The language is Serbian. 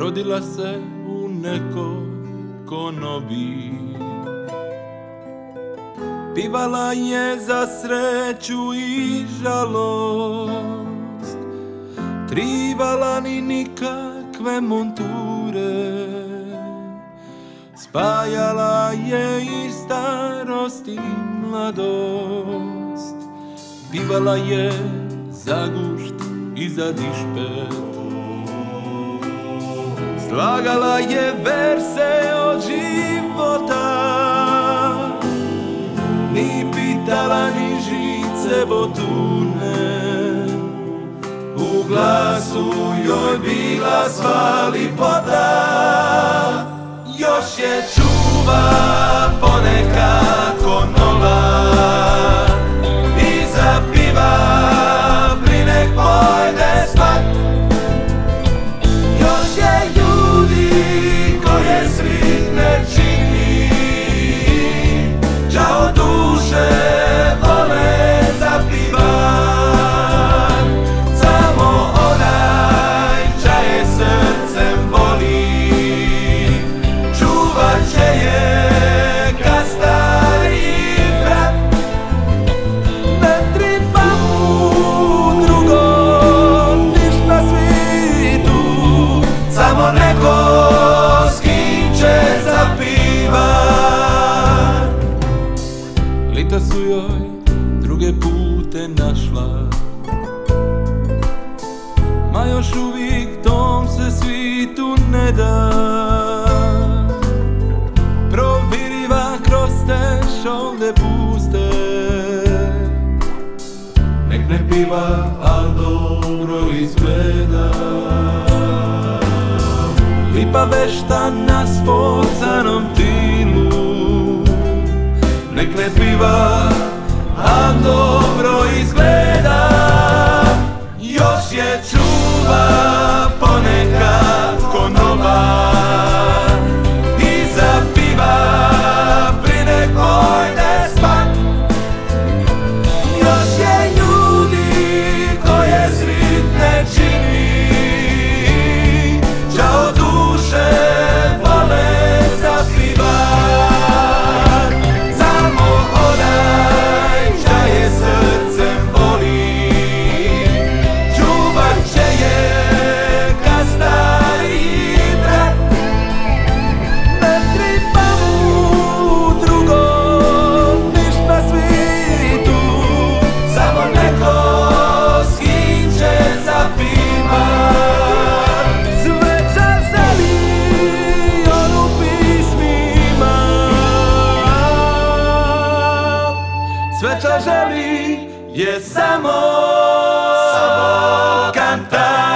rodila se u nekoj konobi. Pivala je za sreću i žalost, trivala ni nikakve monture, spajala je i starost i mladost. Pivala je za gušt i za dišpet, slagala je verse od života, ni pitala ni žice botune. U glasu joj bila sva lipota, još je čuva ponekad ko nova i zapiva plinek pojde smak. Još je ljudi koje svit ne čini, čao duše vole zapivat. Samo onaj čaje srcem voli, čuvat će je ka stariji brat. Ne triba mu drugo niš na svitu, samo neko s kim će zapivat. Lita su joj druge pute našla, ma još uvijek tom se svitu ne da. Proviriva kroz te šolde puste, nek ne piva, al dobro izgleda. Lipa vešta na sforcanom tilu, nek ne piva, a dobro izgleda. Još je čuva ponekad ko nova i zapiva plinek pojde smak. Još je ljudi koje svit ne čini, čao duše vole zapivat. Samo onaj čaje srcem voli, čuvat će je ka stariji brat. Ne triba mu drugo niš na svitu, samo neko s kim će zapivat. Sveča želi on u pismima, sveča želi je samo kantar.